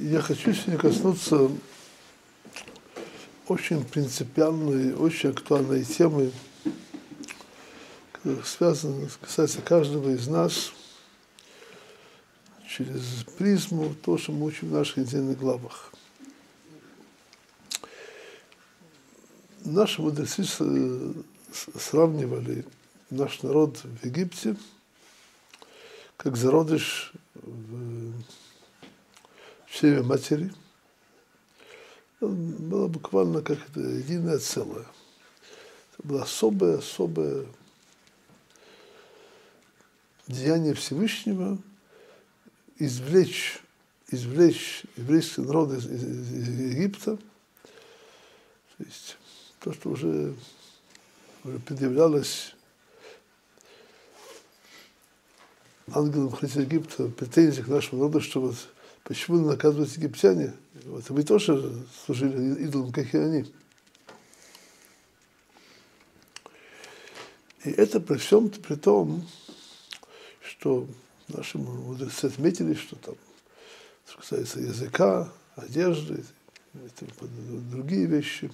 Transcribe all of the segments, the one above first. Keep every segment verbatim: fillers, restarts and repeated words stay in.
Я хочу сегодня коснуться очень принципиальной, очень актуальной темы, связанной, касается каждого из нас через призму, то, что мы учим в наших недельных главах. Наши мудрецы сравнивали наш народ в Египте как зародыш в чреве матери. Было буквально как это единое целое. Это было особое, особое деяние Всевышнего извлечь, извлечь еврейский народ из, из, из Египта. То есть то, что уже, уже предъявлялось ангелам хранителям Египта, претензии к нашему народу, что вот почему наказывают египтяне? Вот, вы тоже служили идолам, как и они. И это при всем при том, что наши мудрецы отметили, что там, что касается языка, одежды, другие вещи,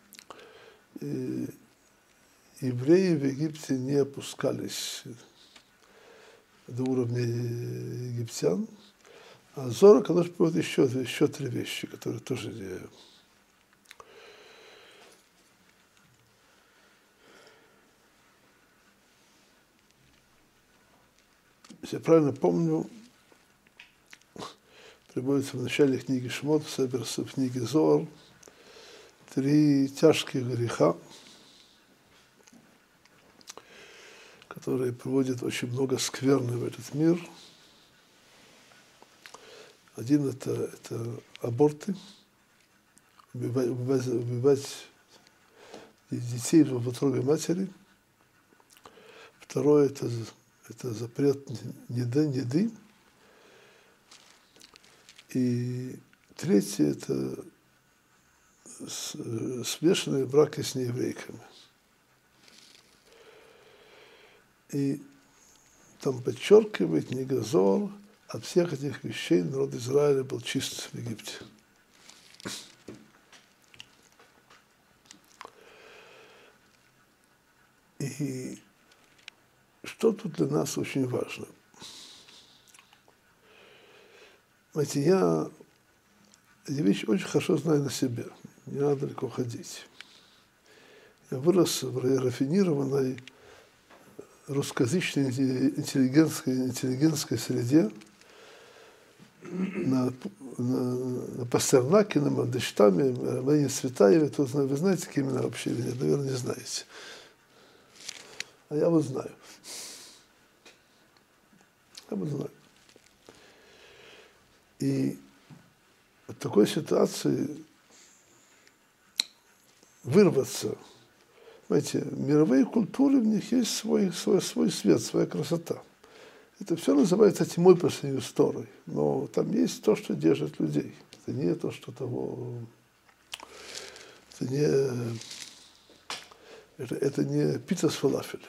и евреи в Египте не опускались до уровня египтян. А Зора, конечно, приводит еще, еще три вещи, которые тоже не... Если я правильно помню, приводится в начале книги Шмот, в книге Зоар, три тяжких греха, которые приводят очень много скверны в этот мир. Один это, это аборты, убивать, убивать, убивать детей в утробе матери. Второе это, это запрет неды, неды. И третье это смешанные браки с нееврейками. И там подчеркивает книга Зоар, от всех этих вещей народ Израиля был чист в Египте. И что тут для нас очень важно? Знаете, я эти вещи очень хорошо знаю на себе, не надо далеко ходить. Я вырос в рафинированной русскоязычной интеллигентской, интеллигентской среде, на, на, на Пастернаке, на Мандельштаме, на Марине Цветаеве. То, вы знаете, какие имена вообще или нет? Наверное, не знаете. А я вот знаю. Я вот знаю. И в такой ситуации вырваться, знаете, мировые культуры, в них есть свой, свой, свой свет, своя красота. Это все называется тьмой по сравнению с Торой, но там есть то, что держит людей. Это не то, что того... Это не, это, это не пицца с фалафелем.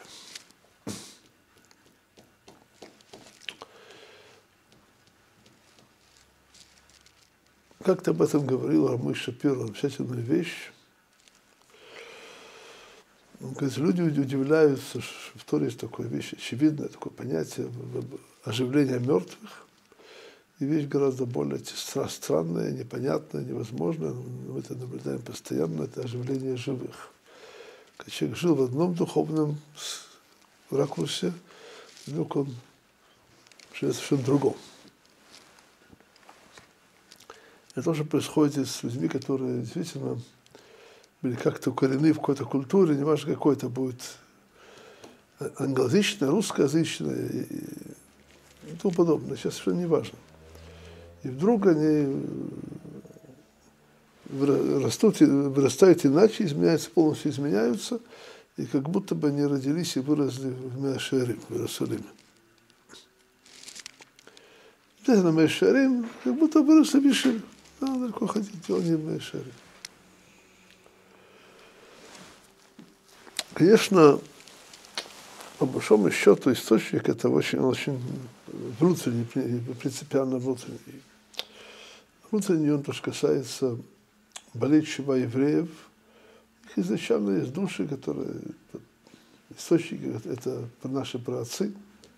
Как-то об этом говорил Рамой Шапир, замечательную вещь. Он говорит, люди удивляются, что в Торе есть такая вещь, очевидное такое понятие оживления мертвых. И вещь гораздо более странная, непонятная, невозможная. Мы это наблюдаем постоянно, это оживление живых. Когда человек жил в одном духовном ракурсе, вдруг он живет в совершенно другом. Это тоже происходит с людьми, которые действительно были как-то укорены в какой-то культуре, не важно, какой это будет англоязычная, русскоязычная и, и тому подобное. Сейчас совершенно не важно. И вдруг они растут, вырастают иначе, изменяются, полностью изменяются, и как будто бы они родились и выросли в Меа-Шеарим, в Иерусалиме. Здесь на Меа-Шеарим как будто выросли в Ешиве. Надо далеко ходить, дело не в Меа-Шеарим. Конечно, по большому счету источник это очень, очень внутренний, принципиально внутренний. Внутренний он, то, что касается болеть чува евреев, их изначально есть души, которые, источники, это наши праотцы.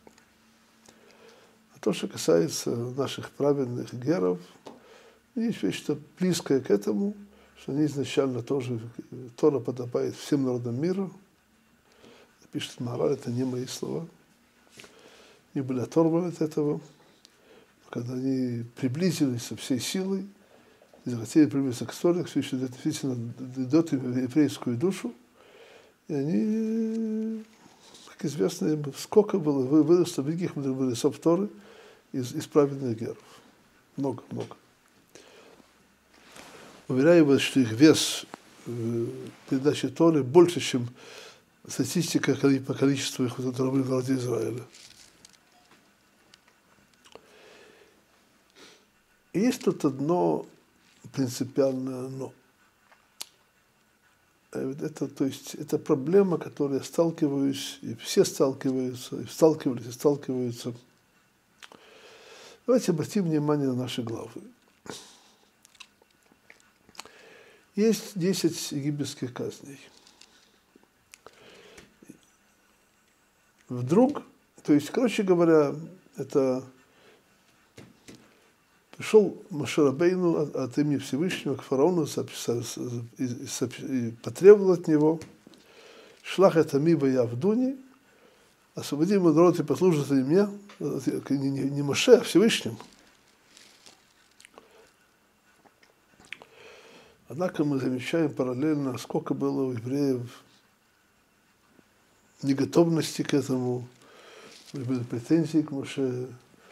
А то, что касается наших праведных геров, есть вещь-то близкое к этому, что они изначально тоже, Тора подобает всем народам мира. Пишет Маораль, это не мои слова. Они были оторваны от этого. Когда они приблизились со всей силой, и захотели приблизиться к Торе, все еще действительно дает им еврейскую душу, и они, как известно, сколько было, выросло великих мудрецов Торы из, из праведных геров. Много, много. Уверяю вас, что их вес в передаче Торы больше, чем статистика по количеству их, которые были в народе Израиля. И есть тут одно принципиальное «но». Это, то есть, это проблема, которой я сталкиваюсь, и все сталкиваются, и сталкивались, и сталкиваются. Давайте обратим внимание на наши главы. Есть десять египетских казней. Вдруг, то есть, короче говоря, это пришел Моше Рабейну от, от имени Всевышнего к фараону и, и, и потребовал от него: «Шлах это миба я в Дуне, освободи мой народ и послужит они мне», не, не, не Моше, а Всевышним. Однако мы замечаем параллельно, сколько было у евреев неготовности к этому, были претензии к Моше.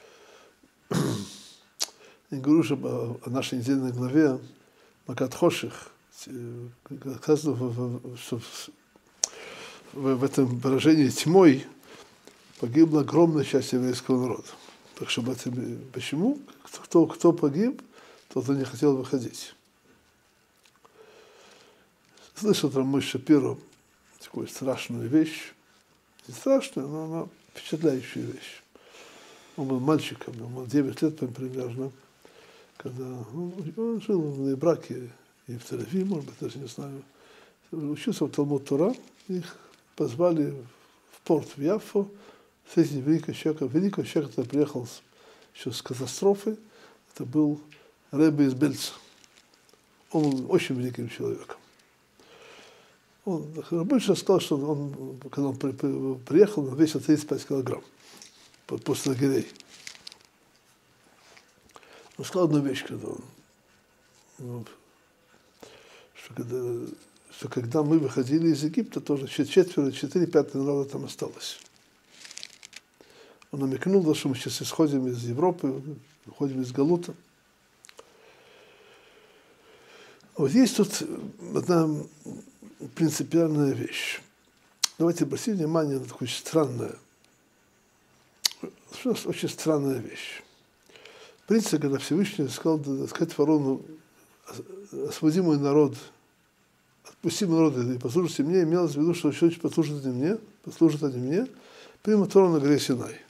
Я говорю уже о, о нашей недельной главе Макат Хоших, сказано, что в, в, в этом выражении тьмой погибла огромная часть еврейского народа. Так что почему? Кто, кто погиб, тот, кто не хотел выходить. Слышал там мой Шапиро такую страшную вещь. Не страшную, но она впечатляющая вещь. Он был мальчиком, ему было девять лет примерно, когда он, он жил в браке и в Тель-Авиве, может быть, даже не знаю. Учился в Талмуд Тора, их позвали в порт в Яффо, встретить великого человека. Великого человека, который приехал с, еще с катастрофы, это был Ребе из Бельца. Он был очень великим человеком. Он больше сказал, что он, когда он при, при, приехал, он весил тридцать пять килограмм после лагерей. Он сказал одну вещь, когда он, ну, что, когда, что когда мы выходили из Египта, тоже четверо, четыре пятых народа там осталось. Он намекнул, что мы сейчас исходим из Европы, выходим из Галута. Вот есть тут одна принципиальная вещь. Давайте обратим внимание на такую странную, очень странная вещь. В принципе, когда Всевышний сказал сказать фараону: «Освободи мой народ, отпусти мой народ и послужите мне», имелось в виду, что еще послужат они мне, послужат они мне, прямо Тору на горе Синай.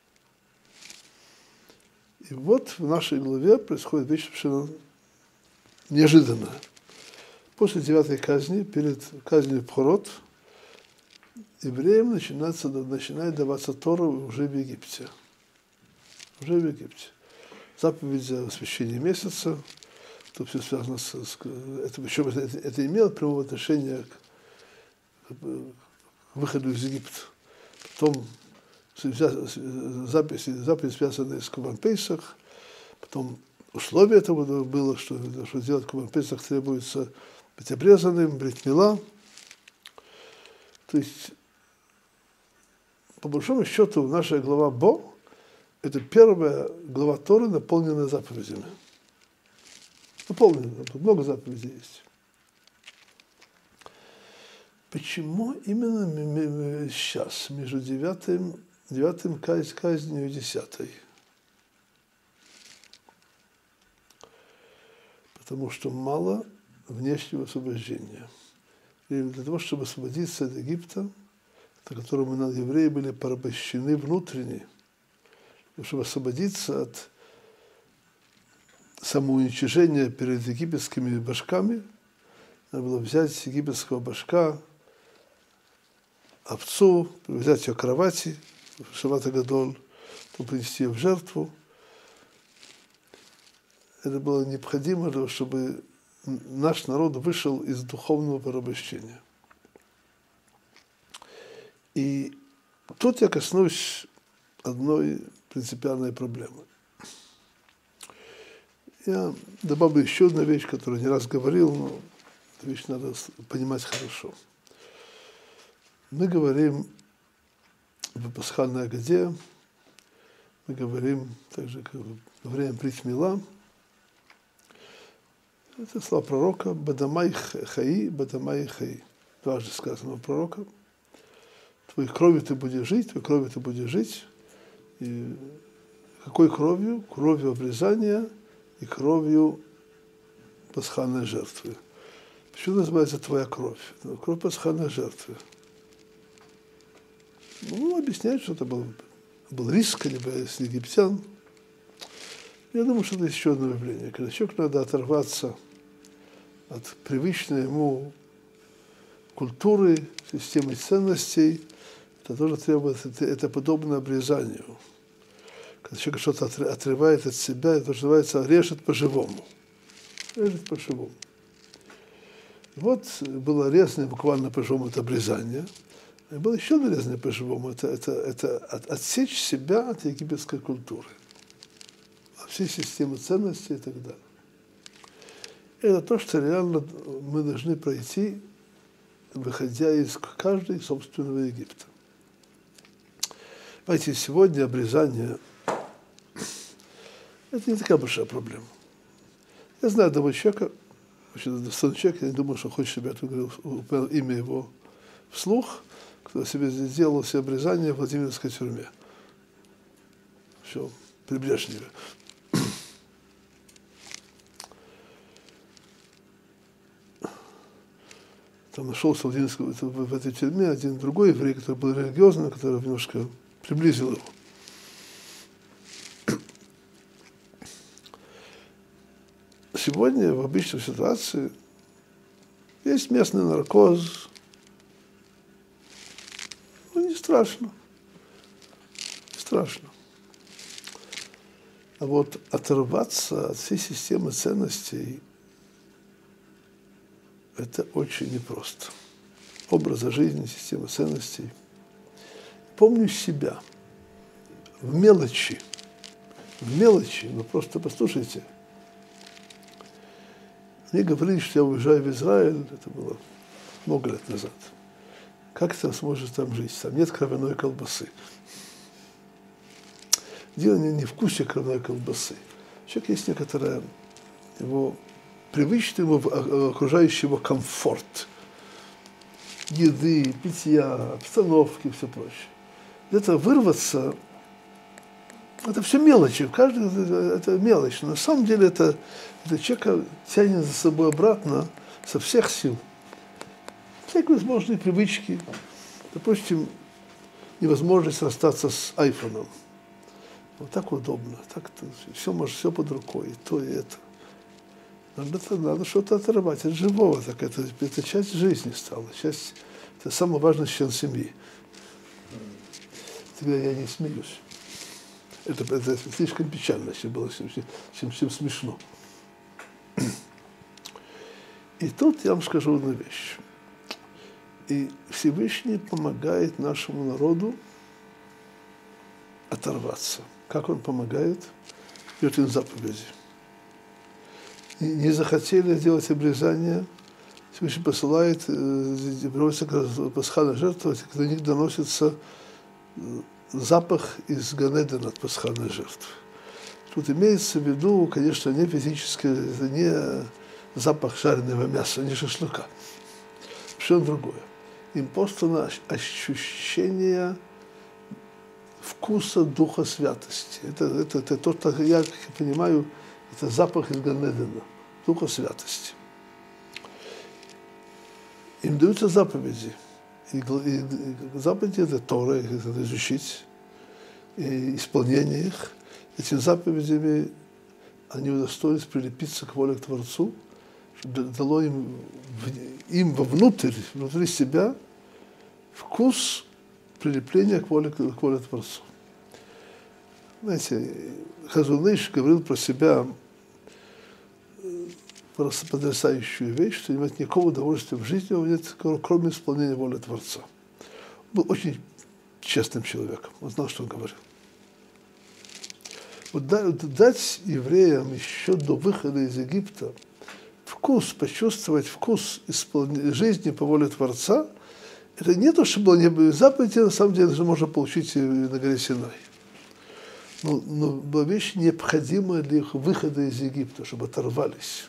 И вот в нашей главе происходит вещь совершенно неожиданная. После девятой казни, перед казнью Пхорот, евреям начинается, начинает даваться Тора уже в Египте. Уже в Египте. Заповедь о освящении месяца, то все связано с... с это, причем это, это имело прямое отношение к, к выходу из Египта. Потом записи, заповеди, связанные с Корбан Пейсах, потом условие этого было, что, что делать Корбан Пейсах требуется быть обрезанным, брит мила. То есть, по большому счету, наша глава Бо — это первая глава Торы, наполненная заповедями. Наполненная, тут много заповедей есть. Почему именно сейчас, между девятым, девятым казнью и десятой? Потому что мало внешнего освобождения. И для того, чтобы освободиться от Египта, на котором мы, евреи, были порабощены внутренне, чтобы освободиться от самоуничижения перед египетскими башками. Надо было взять египетского башка, овцу, взять ее к кровати, Шават Гадоль, принести ее в жертву. Это было необходимо, чтобы наш народ вышел из духовного порабощения. И тут я коснусь одной принципиальной проблемы. Я добавлю еще одну вещь, которую не раз говорил, но эту вещь надо понимать хорошо. Мы говорим в пасхальной Агаде, мы говорим также во время Брит Мила. Это слова пророка «Бадамай хаи, бадамай хаи». Дважды сказано у пророка. Твоей кровью ты будешь жить, твоей кровью ты будешь жить. И какой кровью? Кровью обрезания и кровью пасхальной жертвы. Почему называется твоя кровь? Кровь пасхальной жертвы. Ну, объясняют, что это был, был риск, либо с египтян. Я думаю, что это еще одно явление. Когда человеку надо оторваться от привычной ему культуры, системы ценностей, это тоже требует, это, это подобно обрезанию. Когда человек что-то отрывает от себя, это называется режет по-живому. Режет по-живому. Вот было резное буквально по-живому это обрезание. И было еще одно резное по-живому. Это, это, это от, отсечь себя от египетской культуры. От всей системы ценностей и так далее. И это то, что реально мы должны пройти, выходя из каждой собственного Египта. Знаете, сегодня обрезание – это не такая большая проблема. Я знаю одного человека, очень достойный человек, я не думаю, что хочет, чтобы я упомянул имя его вслух, кто себе сделал себе обрезание в Владимирской тюрьме. Все, при Брежневе. Там нашелся в, в этой тюрьме один другой еврей, который был религиозным, который немножко приблизил его. Сегодня в обычной ситуации есть местный наркоз. Ну, не страшно. Не страшно. А вот оторваться от всей системы ценностей – это очень непросто. Образа жизни, система ценностей. Помню себя в мелочи. В мелочи, вы просто послушайте. Мне говорили, что я уезжаю в Израиль, это было много лет назад. Как ты сможешь там жить? Там нет кровяной колбасы. Дело не, не в вкусе кровяной колбасы. Человек есть некоторое его привычный ему окружающий его комфорт. Еды, питья, обстановки и все прочее. Где-то вырваться, это все мелочи, каждый это мелочь. Но на самом деле это, это человека тянет за собой обратно со всех сил. Всякие возможные привычки. Допустим, невозможность расстаться с айфоном. Вот так удобно, так все может, все под рукой, и то, и это. Надо, надо что-то оторвать от живого, так это, это часть жизни стала, часть, это самый важный член семьи. Тогда я не смеюсь. Это, это слишком печально, чем было, чем, чем, чем смешно. И тут я вам скажу одну вещь. И Всевышний помогает нашему народу оторваться. Как он помогает? Дает им заповеди. И не захотели делать обрезание, Всевышний посылает, проводится пасхальная жертва, когда у них доносится запах из Ганедена от пасхальной жертвы. Тут имеется в виду, конечно, не физически, это не запах жареного мяса, не шашлыка. Все другое. Им послано ощущение вкуса Духа Святости. Это, это, это то, что я, как я понимаю, это запах из Ганедена, Духа Святости. Им даются заповеди. И, и, и заповеди – это Тора, их надо изучить, и исполнение их. Этими заповедями они удостоились прилепиться к воле к Творцу, чтобы дало им, им вовнутрь, внутри себя вкус прилепления к воле, к воле Творцу. Знаете, Хазон Иш говорил про себя просто потрясающую вещь, что нет никакого удовольствия в жизни, нет, кроме исполнения воли Творца. Он был очень честным человеком, он знал, что он говорил. Вот дать евреям еще до выхода из Египта вкус, почувствовать вкус исполнения жизни по воле Творца, это не то, что было не заповеди, на самом деле, это можно получить на горе Синай. Но, но была вещь необходимая для их выхода из Египта, чтобы оторвались.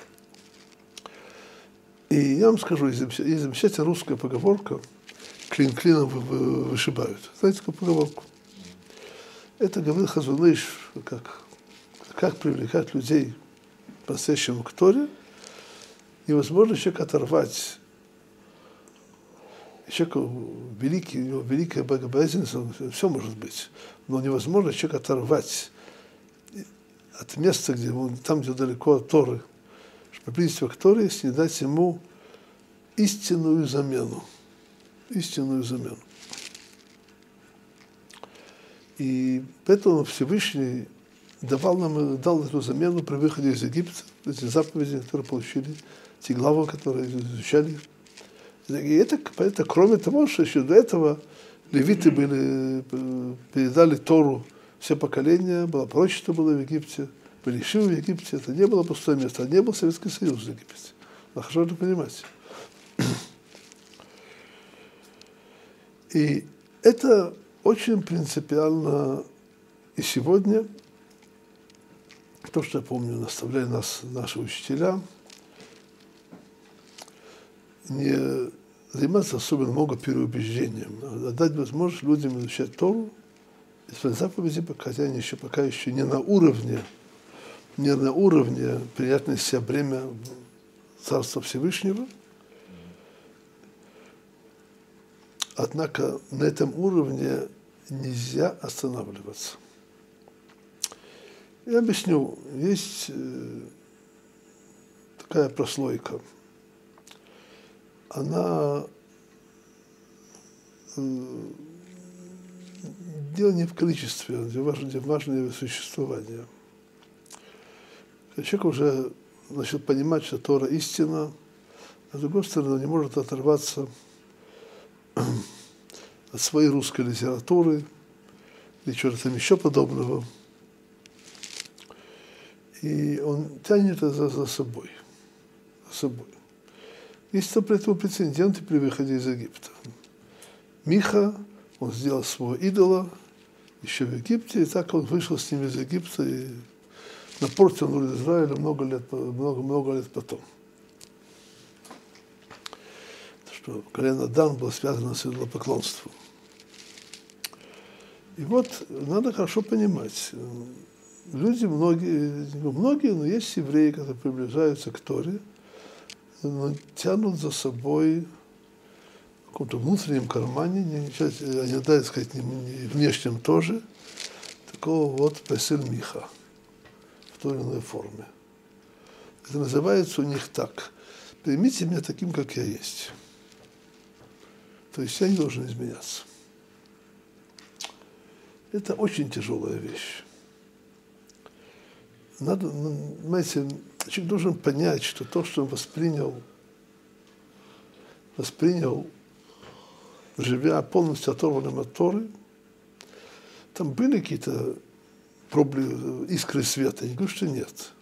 И я вам скажу, есть замечательная русская поговорка «клин клином вышибают». Знаете такую поговорку? Это говорил Хазон Иш, как, как привлекать людей по-настоящему к Торе. Невозможно человека оторвать. Человек великий, у него великая богобоязненность, все может быть. Но невозможно человека оторвать от места, где он, там, где далеко от Торы, чтобы приблизить его к Торе, если не дать ему истинную замену. Истинную замену. И поэтому Всевышний давал нам, дал эту замену при выходе из Египта, эти заповеди, которые получили, те главы, которые изучали. И это, это кроме того, что еще до этого левиты были, передали Тору все поколения, было пророчество было в Египте, были шивы в Египте, это не было пустое место, это не был Советский Союз в Египте. Но хорошо это понимать. И это очень принципиально и сегодня, то, что я помню, наставляли нас наши учителя, не заниматься особенно много переубеждением, а дать возможность людям изучать Тору, исполнять заповеди, хотя они еще пока еще не на уровне, не на уровне принять на себя бремя Царства Всевышнего. Однако на этом уровне нельзя останавливаться. Я объясню, есть такая прослойка. Она дело не в количестве, важно, важно его существование. Человек уже начал понимать, что Тора истина, а с другой стороны, он не может оторваться от своей русской литературы или чего-то там еще подобного. И он тянет это за, за собой. За собой. Есть там при этом прецеденты при выходе из Египта. Миха, он сделал своего идола еще в Египте, и так он вышел с ним из Египта и напортил народ Израиля много лет, много, много лет потом. Что колено Дан было связано с идолопоклонством. И вот надо хорошо понимать, люди, многие, многие, но есть евреи, которые приближаются к Торе, но тянут за собой в каком-то внутреннем кармане, не, не дай сказать, не, не внешнем тоже, такого вот песель миха в той или иной форме. Это называется у них так: примите меня таким, как я есть. То есть я не должен изменяться. Это очень тяжелая вещь. Надо, знаете, человек должен понять, что то, что он воспринял, воспринял, живя полностью оторванным от Торы, там были какие-то проблески, искры света. Я не говорю, что нет.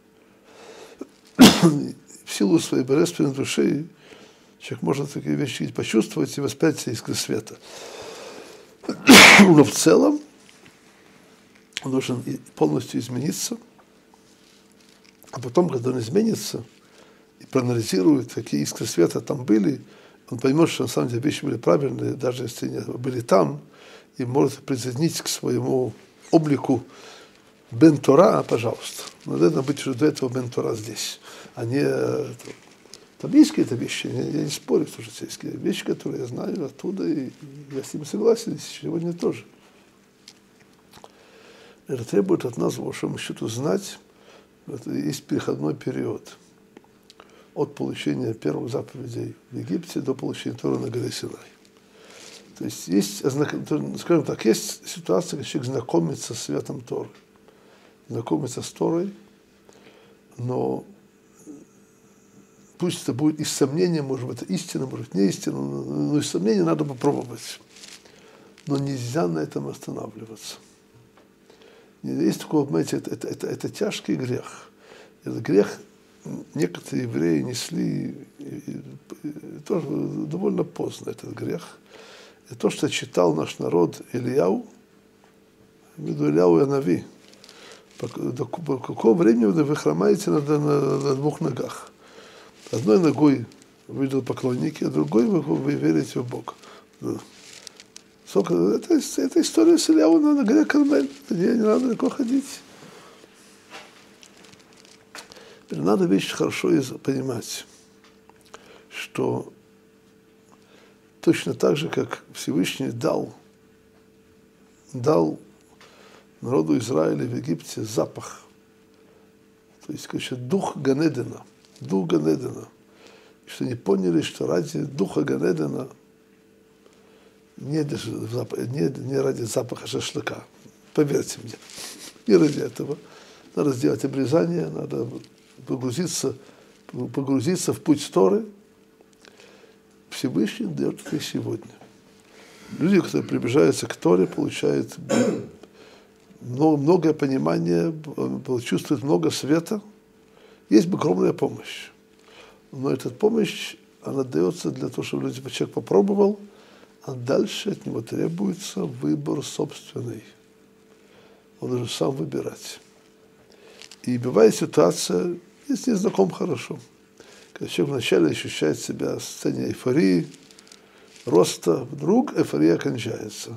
В силу своей божественной души человек может такие вещи почувствовать и воспринять искры света. Но в целом он должен полностью измениться, а потом, когда он изменится и проанализирует, какие искры света там были, он поймет, что на самом деле вещи были правильные, даже если они были там, и может присоединить к своему облику Бен Тора, пожалуйста. Но должно быть уже до этого Бен Тора здесь, а не... Там есть какие-то вещи, я, я не спорю, что есть какие-то вещи, которые я знаю оттуда, и я с ними согласен, сегодня тоже. Это требует от нас, по большому счету, знать Это есть переходной период от получения первых заповедей в Египте до получения Торы на горе Синай. То есть есть, скажем так, есть ситуация, когда человек знакомится с светом Торы, знакомится с Торой, но пусть это будет из сомнения, может быть, это истина, может быть, не истина, но из сомнения надо попробовать. Но нельзя на этом останавливаться. Есть такое, понимаете, это, это, это, это тяжкий грех. Этот грех некоторые евреи несли и, и, и, тоже довольно поздно, этот грех. И то, что читал наш народ Ильяу, между Ильяу и Анави, до, по какого времени вы хромаете на, на, на двух ногах. Одной ногой вы идут поклонники, а другой вы, вы верите в Бога. Это, это история с Ильяу на горе Кармель. Не, не надо далеко ходить. Надо вещь хорошо понимать, что точно так же, как Всевышний дал, дал народу Израиля в Египте запах, то есть, короче, дух Ганедена, дух Ганедена, что они поняли, что ради духа Ганедена не, не, не ради запаха шашлыка, поверьте мне, не ради этого. Надо сделать обрезание, надо погрузиться, погрузиться в путь Торы. Всевышний дает это и сегодня. Люди, которые приближаются к Торе, получают много, многое понимание, чувствуют много света. Есть огромная помощь. Но эта помощь, она дается для того, чтобы люди, человек попробовал, а дальше от него требуется выбор собственный. Он должен сам выбирать. И бывает ситуация, если не знаком хорошо, когда человек вначале ощущает себя в состоянии эйфории, роста, вдруг эйфория кончается.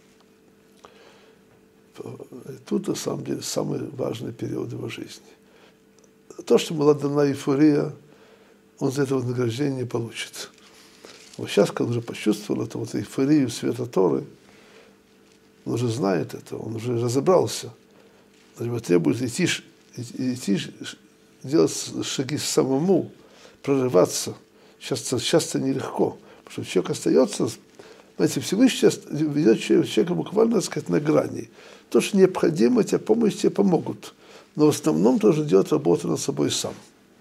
И тут, на самом деле, самый важный период его жизни. То, что была дана эйфория, он за это вознаграждение не получит. Вот сейчас, когда он уже почувствовал эту вот эйфорию света Торы, он уже знает это, он уже разобрался. Его требует идти, идти, делать шаги самому, прорываться. Часто, часто нелегко, потому что человек остается, знаете, Всевышний ведет человека буквально, так сказать, на грани. То, что необходимо, тебе помощь, тебе помогут. Но в основном тоже делать работу над собой сам.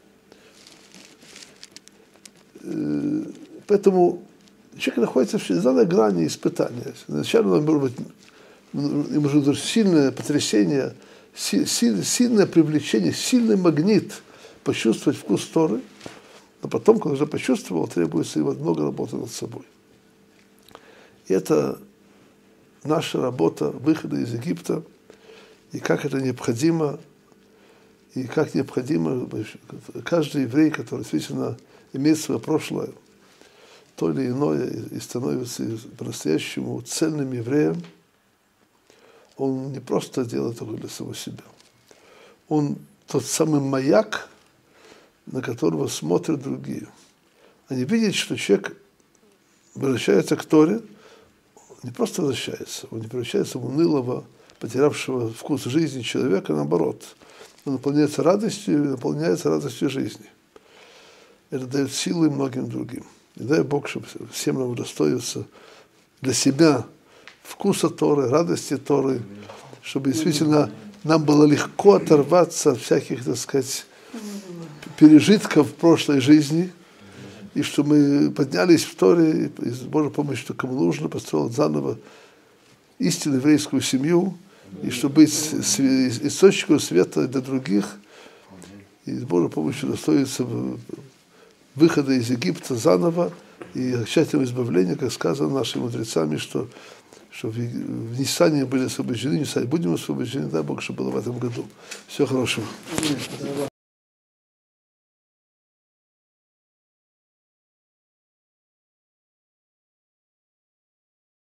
Поэтому человек находится всегда на грани испытания. Сначала он может быть, ему нужно сильное потрясение, сильное, сильное привлечение, сильный магнит, почувствовать вкус Торы, но потом, когда уже почувствовал, требуется его много работы над собой. И это наша работа выхода из Египта, и как это необходимо, и как необходимо каждый еврей, который действительно имеет свое прошлое, то или иное, и становится по-настоящему цельным евреем, он не просто делает это для самого себя. Он тот самый маяк, на которого смотрят другие. Они видят, что человек возвращается к Торе, не просто возвращается, он не превращается в унылого, потерявшего вкус жизни человека, наоборот. Он наполняется радостью и наполняется радостью жизни. Это дает силы многим другим. И дай Бог, чтобы всем нам удостоиться для себя вкуса Торы, радости Торы, чтобы действительно нам было легко оторваться от всяких, так сказать, пережитков прошлой жизни, и что мы поднялись в Торе, и с Божьей помощью, что кому нужно, построить заново истинную еврейскую семью, и чтобы быть источником света для других, и с Божьей помощью достоиться выхода из Египта заново и окончательного избавления, как сказано нашими мудрецами, что, что в Ниссане были освобождены, в Ниссане будем освобождены, дай Бог, чтобы было в этом году. Всего хорошего.